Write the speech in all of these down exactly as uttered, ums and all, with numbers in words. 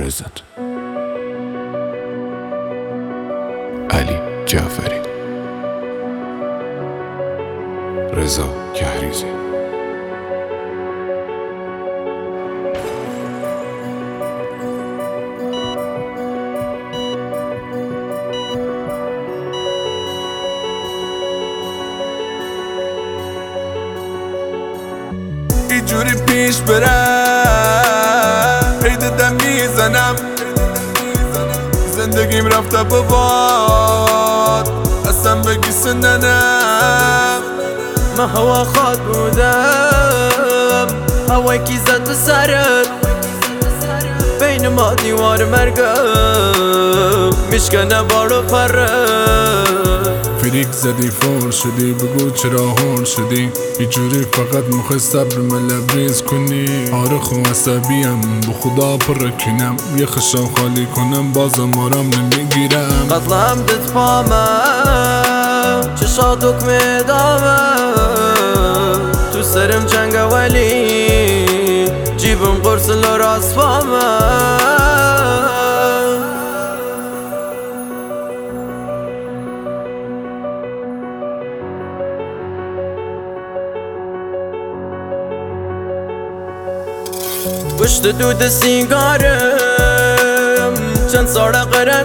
present. علی جعفری، رضا کهریزی. اینجوری پیش برم پی دادم میزنم، زندگیم رفته بباد اصلا بگی سننم. من هوا خواد بودم، هوای کی زد تو سرت، بین ما دیوار مرگم میشکنه بارو پرت. فریک زدی فور شدی، بگو چرا هون شدی، اینجوری فقط مخوای صبر من لبریز کنی. آره خو عصبیم به خدا پر رکنم، یه خشم خالی کنم بازم آرام نمیگیرم. قتلم دت پامم چشات حکم دامم، تو سرم جنگ ولی جیبم قرص لراس پامم. پشت دود سیگارم چند ساله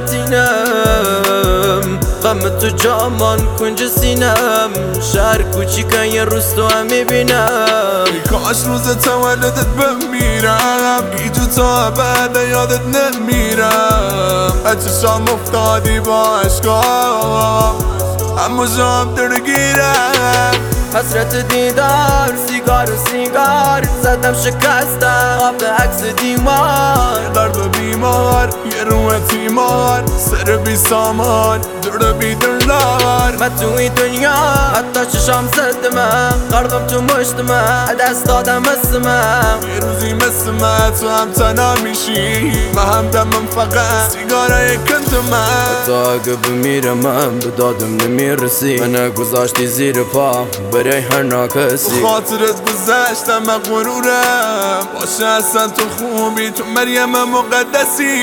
قرنطینم، غم تو جامان کنج سینم، شهر کوچیکه یه روز تو هم میبینم. ای کاش روز تولدت بمیرم، ای تو تا بعد یادت نمیرم. چشام افتادی با عشقام اما جام درگیرم. حسرت دیدار سیگار و سیگار زدم شکستم آب عکس دیوار. درد و بیمار یه روح تیمار، سر بی سامان در بی دلار. من توی دنیا حتی چشام زدمم، قلبم تو مشتمم دست دادم اسمم. یه روزی مثل من تو هم تنها میشی، من هم دمم فقط سیگاره کندمم. حتی اگه بمیرم من به دادم نمیرسی، من گذاشتی زیر پا برای هر ناکسی. خاطرت گذشتم من غرورم، باشه اصلا تو خوبی، تو مریم مقدسی.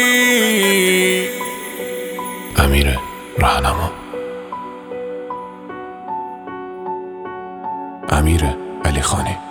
امیر راهنما، امیر علی خانی.